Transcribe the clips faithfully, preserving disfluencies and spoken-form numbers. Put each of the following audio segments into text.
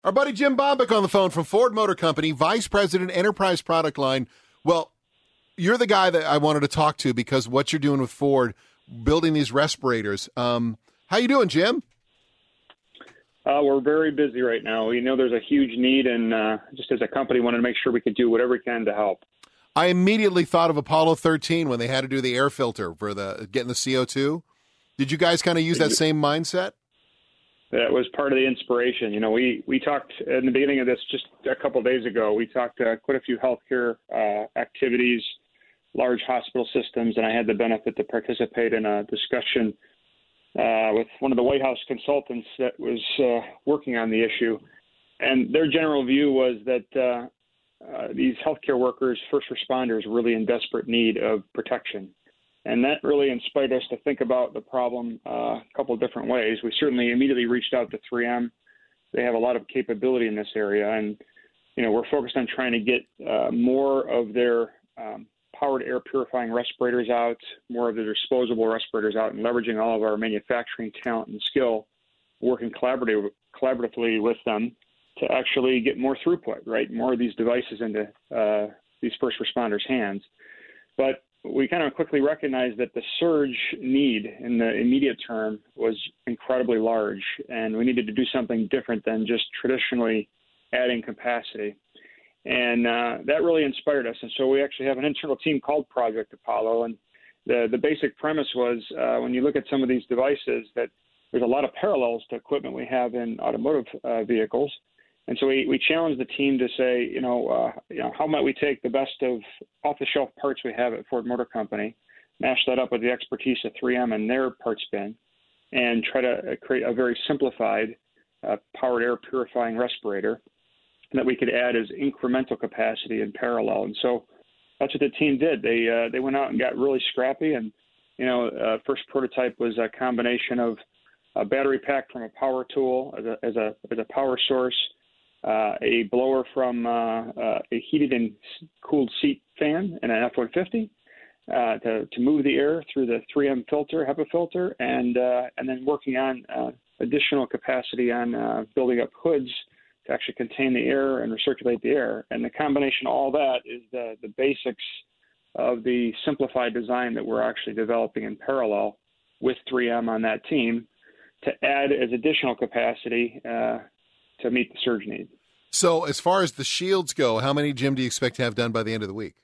Our buddy Jim Bombick on the phone from Ford Motor Company, Vice President, Enterprise Product Line. Well, you're the guy that I wanted to talk to because what you're doing with Ford, building these respirators. Um, how you doing, Jim? Uh, we're very busy right now. We know there's a huge need, and uh, just as a company, wanted to make sure we could do whatever we can to help. I immediately thought of Apollo thirteen when they had to do the air filter for the getting the C O two. Did you guys kind of use that same mindset? That was part of the inspiration. You know, we, we talked in the beginning of this just a couple of days ago. We talked to quite a few healthcare uh, activities, large hospital systems, and I had the benefit to participate in a discussion uh, with one of the White House consultants that was uh, working on the issue. And their general view was that uh, uh, these healthcare workers, first responders, were really in desperate need of protection. And that really inspired us to think about the problem uh, a couple of different ways. We certainly immediately reached out to three M. They have a lot of capability in this area. And, you know, we're focused on trying to get uh, more of their um, powered air purifying respirators out, more of the disposable respirators out, and leveraging all of our manufacturing talent and skill, working collaborative, collaboratively with them to actually get more throughput, right? More of these devices into uh, these first responders' hands. But we kind of quickly recognized that the surge need in the immediate term was incredibly large, and we needed to do something different than just traditionally adding capacity. And uh, that really inspired us. And so we actually have an internal team called Project Apollo. And the, the basic premise was uh, when you look at some of these devices that there's a lot of parallels to equipment we have in automotive uh, vehicles. And so we, we challenged the team to say, you know, uh, you know, how might we take the best of off-the-shelf parts we have at Ford Motor Company, mash that up with the expertise of three M and their parts bin, and try to create a very simplified uh, powered air purifying respirator that we could add as incremental capacity in parallel. And so that's what the team did. They uh, they went out and got really scrappy. And, you know, uh, first prototype was a combination of a battery pack from a power tool as a, as a, as a power source, uh, a blower from uh, uh, a heated and cooled seat fan and an F one fifty uh, to, to move the air through the three M filter, HEPA filter, and, uh, and then working on uh, additional capacity on uh, building up hoods to actually contain the air and recirculate the air. And the combination of all that is the, the basics of the simplified design that we're actually developing in parallel with three M on that team to add as additional capacity uh, to meet the surge need. So as far as the shields go, how many, Jim, do you expect to have done by the end of the week?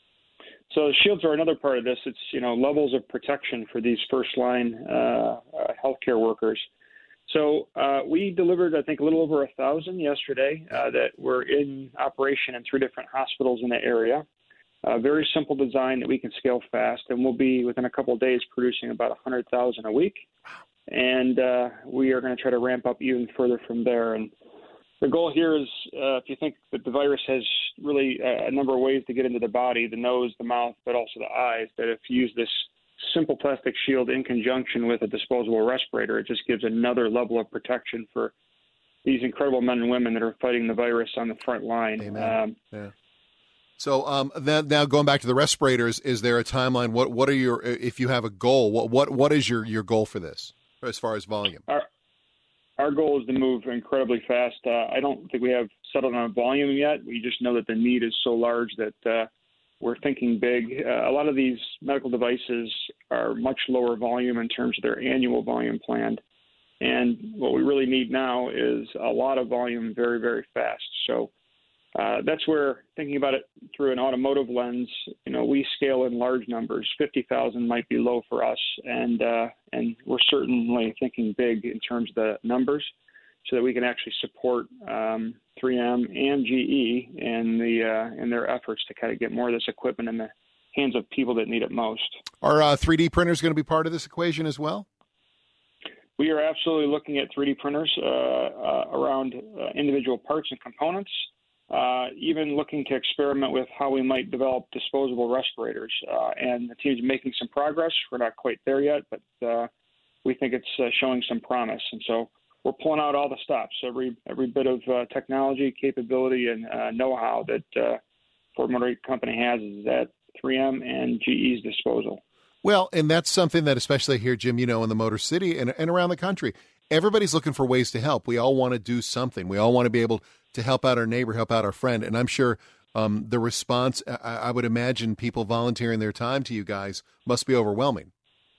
So the shields are another part of this. It's, you know, levels of protection for these first-line uh, uh, healthcare workers. So uh, we delivered, I think, a little over a thousand yesterday uh, that were in operation in three different hospitals in the area. A very simple design that we can scale fast, and we'll be within a couple of days producing about one hundred thousand a week. And uh, we are going to try to ramp up even further from there. And the goal here is, uh, if you think that the virus has really uh, a number of ways to get into the body, the nose, the mouth, but also the eyes, that if you use this simple plastic shield in conjunction with a disposable respirator, it just gives another level of protection for these incredible men and women that are fighting the virus on the front line. Amen. Um, yeah. So um, then, now going back to the respirators, is there a timeline? What what are your, if you have a goal, what what what is your, your goal for this as far as volume? Our, our goal is to move incredibly fast. Uh, I don't think we have settled on a volume yet. We just know that the need is so large that uh, we're thinking big. Uh, a lot of these medical devices are much lower volume in terms of their annual volume planned. And what we really need now is a lot of volume very, very fast. So uh, that's where, thinking about it through an automotive lens, you know, we scale in large numbers. fifty thousand might be low for us. And, uh, and we're certainly thinking big in terms of the numbers so that we can actually support um, three M and G E in the uh, in their efforts to kind of get more of this equipment in the hands of people that need it most. Are uh, three D printers going to be part of this equation as well? We are absolutely looking at three D printers uh, uh, around uh, individual parts and components, uh, even looking to experiment with how we might develop disposable respirators. Uh, and the team's making some progress. We're not quite there yet, but uh, we think it's uh, showing some promise. And so we're pulling out all the stops, every every bit of uh, technology, capability, and uh, know-how that uh, Ford Motor Company has is at three M and G E's disposal. Well, and that's something that, especially here, Jim, you know, in the Motor City and, and around the country, everybody's looking for ways to help. We all want to do something. We all want to be able to help out our neighbor, help out our friend. And I'm sure um, the response, I, I would imagine people volunteering their time to you guys must be overwhelming.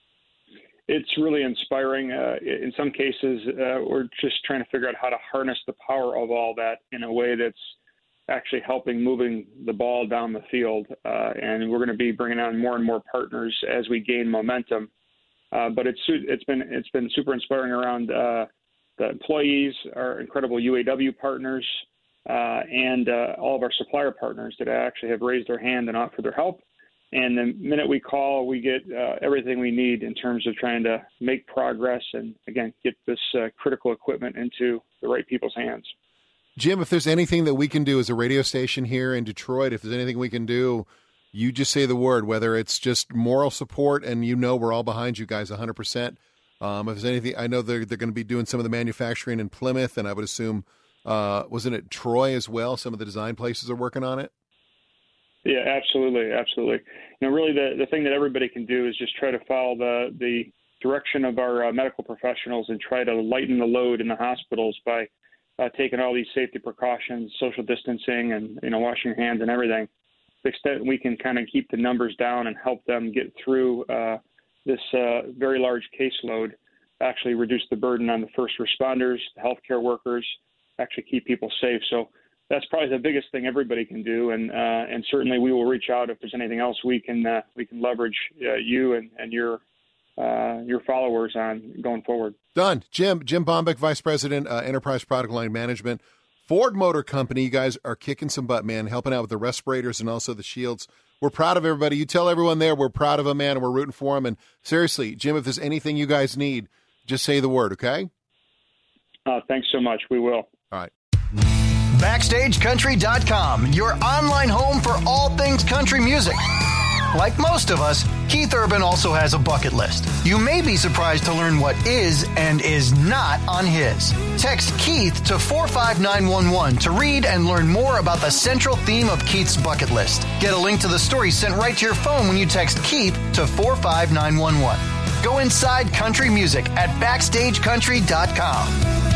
It's really inspiring. Uh, in some cases, uh, we're just trying to figure out how to harness the power of all that in a way that's actually helping moving the ball down the field. Uh, and we're going to be bringing on more and more partners as we gain momentum. Uh, but it's it's been it's been super inspiring around uh, the employees, our incredible U A W partners, uh, and uh, all of our supplier partners that actually have raised their hand and offered their help. And the minute we call, we get uh, everything we need in terms of trying to make progress and, again, get this uh, critical equipment into the right people's hands. Jim, if there's anything that we can do as a radio station here in Detroit, if there's anything we can do, you just say the word, whether it's just moral support, and you know we're all behind you guys one hundred percent. Um, if there's anything, I know they're, they're going to be doing some of the manufacturing in Plymouth, and I would assume, uh, wasn't it Troy as well? Some of the design places are working on it. Yeah, absolutely, absolutely. You know, really the, the thing that everybody can do is just try to follow the, the direction of our uh, medical professionals and try to lighten the load in the hospitals by uh, taking all these safety precautions, social distancing, and, you know, washing your hands and everything. To the extent we can kind of keep the numbers down and help them get through uh, this uh, very large caseload, actually reduce the burden on the first responders, the healthcare workers, actually keep people safe. So that's probably the biggest thing everybody can do, and uh, and certainly we will reach out if there's anything else we can uh, we can leverage uh, you and and your uh, your followers on going forward. Done. Jim Jim Bombeck, Vice President, uh, Enterprise Product Line Management, Ford Motor Company. You guys are kicking some butt, man. Helping out with the respirators and also the shields. We're proud of everybody. You tell everyone there we're proud of them, man, and we're rooting for them. And seriously, Jim, if there's anything you guys need, just say the word, okay? Uh, thanks so much. We will. All right. Backstage Country dot com, your online home for all things country music. Like most of us, Keith Urban also has a bucket list. You may be surprised to learn what is and is not on his. Text Keith to four five nine one one to read and learn more about the central theme of Keith's bucket list. Get a link to the story sent right to your phone when you text Keith to four five nine one one. Go inside country music at Backstage Country dot com.